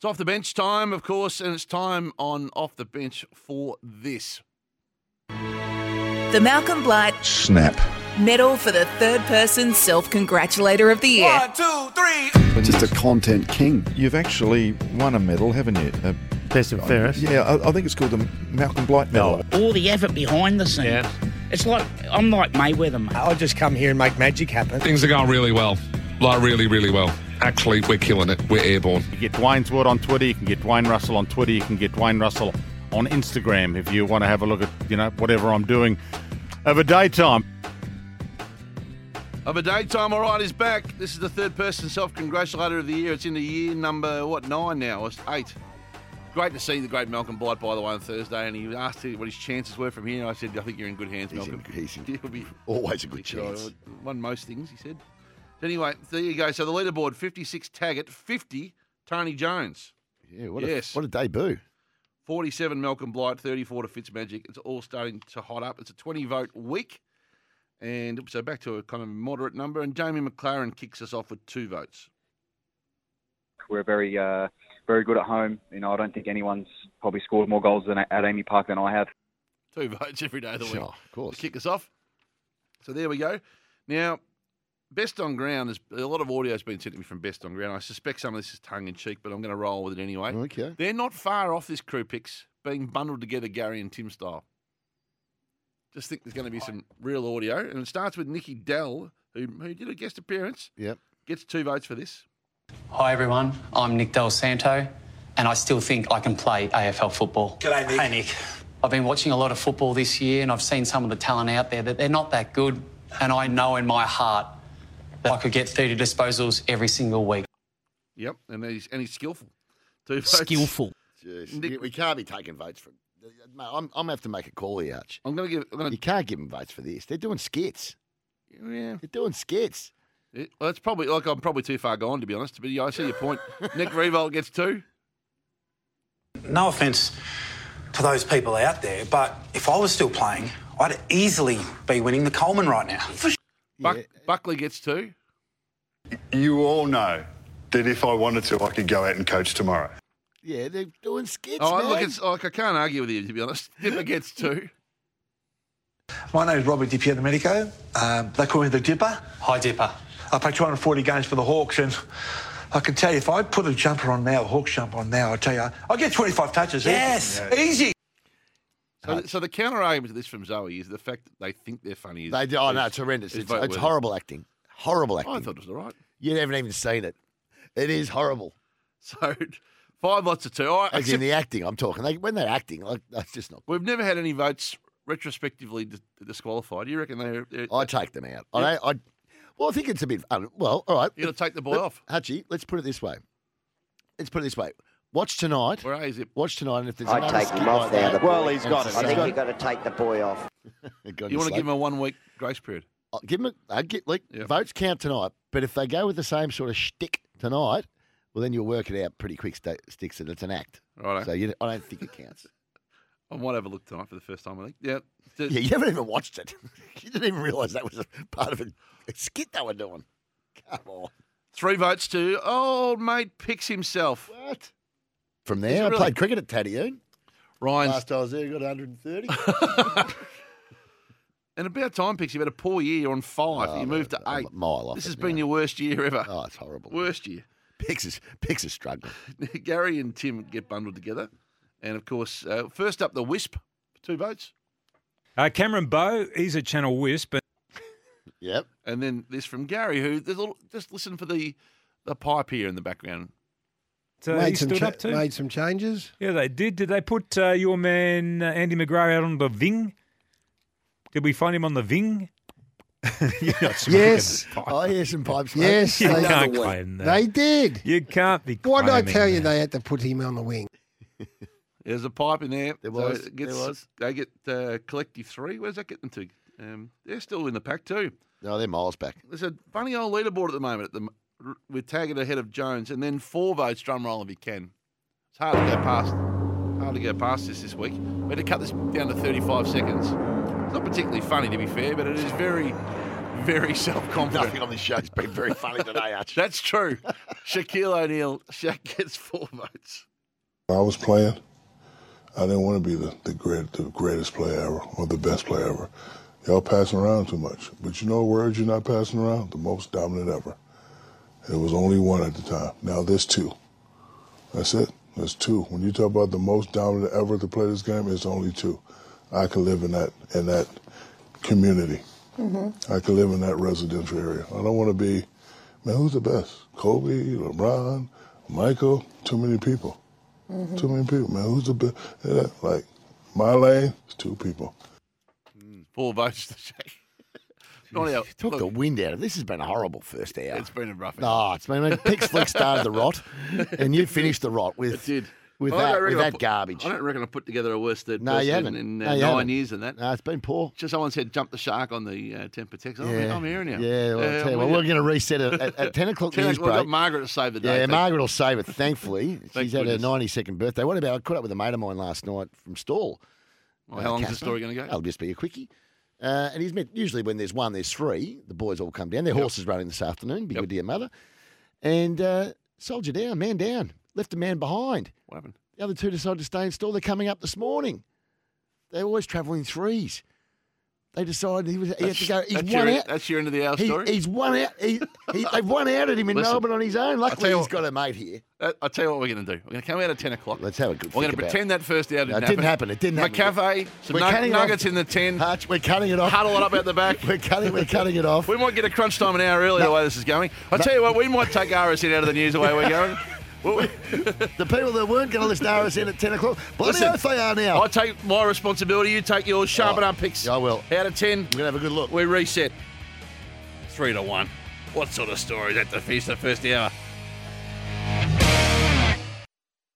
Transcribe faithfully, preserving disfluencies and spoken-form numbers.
It's off the bench time, of course, and it's time on Off the Bench for this. The Malcolm Blight Snap. Medal for the third person self-congratulator of the year. One, two, three. Just a content king. You've actually won a medal, haven't you? Uh, Best and fairest. yeah, I, I think it's called the Malcolm Blight Medal. All the effort behind the scenes. Yeah. It's like, I'm like Mayweather, mate. I'll just come here and make magic happen. Things are going really well. Like, really, really well. Actually, we're killing it. We're airborne. You get Dwayne's Word on Twitter. You can get Dwayne Russell on Twitter. You can get Dwayne Russell on Instagram if you want to have a look at, you know, whatever I'm doing over daytime. Of a daytime, all right, is back. This is the third person self-congratulator of the year. It's in the year number, what, nine now? It's eight. Great to see the great Malcolm Blight, by the way, on Thursday, and he asked what his chances were from here. I said, I think you're in good hands, He's Malcolm. in, he's in, He'll be always a good chance. Won most things, he said. Anyway, there you go. So the leaderboard, fifty-six Taggart, fifty Tony Jones. Yeah, what, Yes. a, what a debut. forty-seven Malcolm Blight, thirty-four to Fitzmagic. It's all starting to hot up. It's a twenty-vote week. And so back to a kind of moderate number. And Jamie McLaren kicks us off with two votes. We're very, uh, very good at home. You know, I don't think anyone's probably scored more goals than at Amy Park than I have. Two votes every day of the week. Sure, of course. To kick us off. So there we go. Now, Best on Ground, is a lot of audio has been sent to me from Best on Ground. I suspect some of this is tongue-in-cheek, but I'm going to roll with it anyway. Okay. They're not far off this crew picks, being bundled together Gary and Tim style. Just think there's going to be some real audio. And it starts with Nicky Dell, who, who did a guest appearance. Yep. Gets two votes for this. Hi everyone, I'm Nick Del Santo, and I still think I can play A F L football. G'day, Nick. Hey, Nick. I've been watching a lot of football this year, and I've seen some of the talent out there that they're not that good, and I know in my heart that I could get thirty disposals every single week. Yep, and he's, and he's skillful. Two votes. Skillful. Jeez. Nick- we can't be taking votes for. Mate, I'm, I'm going to have to make a call here, Arch. I'm going to give. I'm going You to. can't give them votes for this. They're doing skits. Yeah. They're doing skits. It, well, it's probably like I'm probably too far gone to be honest. But yeah, I see your point. Nick Revolt gets two. No offence to those people out there, but if I was still playing, I'd easily be winning the Coleman right now. Buck, Yeah. Buckley gets two. You all know that if I wanted to, I could go out and coach tomorrow. Yeah, they're doing skits, Oh, man. look, it's like I can't argue with you to be honest. Dipper gets two. My name is Robert Di Pierdomenico. Um, they call me the Dipper. Hi Dipper. I play two hundred forty games for the Hawks, and I can tell you, if I put a jumper on now, a Hawks jumper on now, I tell you, I'll get twenty-five touches. Yes. Easy. Easy. So, the, so the counter argument to this from Zoe is the fact that they think they're funny. Is, They do, oh, is- no, it's horrendous. is It's, it's vote-worthy. horrible acting. Horrible acting. I thought it was all right. You haven't even seen it. It is horrible. So five lots of two. All right, As in except the acting, I'm talking. They, when they're acting, like that's just not. we've never had any votes retrospectively dis- disqualified. You reckon they're? they're I take them out. I, I, well, I think it's a bit. un- Well, all right. You're going to take the boy Let- off. Hutchie, let's put it this way. Let's put it this way. Watch tonight. Where are you, Zip? Watch tonight, and if there's I'd another take skit him off like now. that, The well, boy. he's got it. I He's think got you've got to take the boy off. it. You want to give them a one week grace period? I'll give them. A, I'd get like Yep. votes count tonight, but if they go with the same sort of shtick tonight, well, then you'll work it out pretty quick. St- sticks that it's an act. Righto. So you, I don't think it counts. I might have a look tonight for the first time. I think. Yeah. The- Yeah, you haven't even watched it. You didn't even realise that was a part of a, a skit they were doing. Come on. Three votes to old mate picks himself. What? From Is there, it I really? played cricket at Taddyune. Ryan's Last I was there, got one hundred thirty. and about time picks. You've had a poor year. You're on five. Oh, you moved to I'm eight. a mile off This it has now. been your worst year ever. Oh, it's horrible. Worst year. Picks is, Picks is struggling. Gary and Tim get bundled together. And, of course, uh, first up, the Wisp. Two votes. Uh, Cameron Bowe, he's a Channel Wisp. And Yep. And then this from Gary, who there's a little, just listen for the, the pipe here in the background. uh, he made, some stood cha- up too. made some changes. Yeah, they did. Did they put uh, your man uh, Andy McGrath out on the Ving? Did we find him on the Ving? You're not smoking Yes. the pipe. I hear some pipes. mate. Yes, You they, can't claim that. they did. You can't be. Why did I claiming tell you that. they had to put him on the wing? There's a pipe in there. There So was, it gets- there was. They get uh, collective three. Where's that getting to? Um, they're still in the pack too. No, they're miles back. There's a funny old leaderboard at the moment at the, m- with Taggart ahead of Jones, and then four votes. Drum roll if you can. It's hard to go past. Hard to go past this this week. We had to cut this down to thirty-five seconds. It's not particularly funny to be fair, but it is very, very self-confident. Nothing on this show's been very funny today, Arch. That's true. Shaquille O'Neal, Shaq gets four votes. When I was playing, I didn't want to be the, the great, the greatest player ever or the best player ever. Y'all passing around too much. But you know a word you're not passing around? The most dominant ever. There was only one at the time. Now there's two. That's it. There's two. When you talk about the most dominant ever to play this game, it's only two. I can live in that in that community. Mm-hmm. I can live in that residential area. I don't want to be, man, who's the best? Kobe, LeBron, Michael? Too many people. Mm-hmm. Too many people, man. Who's the best? Yeah, like, my lane, it's two people. Four votes to Shaq. Not out. Took the wind out of this. Has been a horrible first hour. It's been a rough hour. No, it's been. Pix Flick started the rot, and you finished the rot with It did. with I don't that reckon with I that put- garbage. I don't reckon I put together a worse third No, you person haven't. in No, uh, you nine haven't. years than that. No, it's been poor. Just someone said jump the shark on the uh, temper text. Oh, Yeah. I'm hearing you. Yeah, well, I'll tell you I'm what, with we're going to reset it at, at ten o'clock ten news o'clock, I've break. got Margaret to save the day. Yeah, Thank- Margaret will save it, thankfully. Thank She's had goodness. her ninety-second birthday. What about, I caught up with a mate of mine last night from Stawell. Well, how long's the Casper. story gonna go? That'll just be a quickie. Uh, and he's met, usually when there's one, there's three. The boys all come down. Their horses running this afternoon. Be good to your mother. And uh, soldier down, man down. Left a man behind. What happened? The other two decided to stay in Stawell. They're coming up this morning. They always travel in threes. They decided he was. He had to go. He's That's one your, out. that's your end of the hour He- story? he's one out. He, he, they've one out at him in Listen, Melbourne on his own. I'll Luckily, tell you he's what- got a mate here. Uh, I'll tell you what we're going to do. We're going to come out at ten o'clock. Let's have a good We're going think to about pretend that first hour didn't No, it happen. didn't happen. It didn't happen. McCafe, some We're nug- cutting it off. nuggets in the ten. Hutch, we're cutting it off. Huddle it up out the back. We're cutting. We're cutting it off. We might get a crunch time an hour early the way this is going. I'll tell you what, we might take R S N out of the news the way we're going. Well, The people that weren't going to listen to R S N at ten o'clock, bloody Listen, oath they are now. I take my responsibility, you take yours, sharpen Oh, up picks. I will. Out of ten, I'm going to have a good look. we reset. Three to one. What sort of story is that to finish the first hour?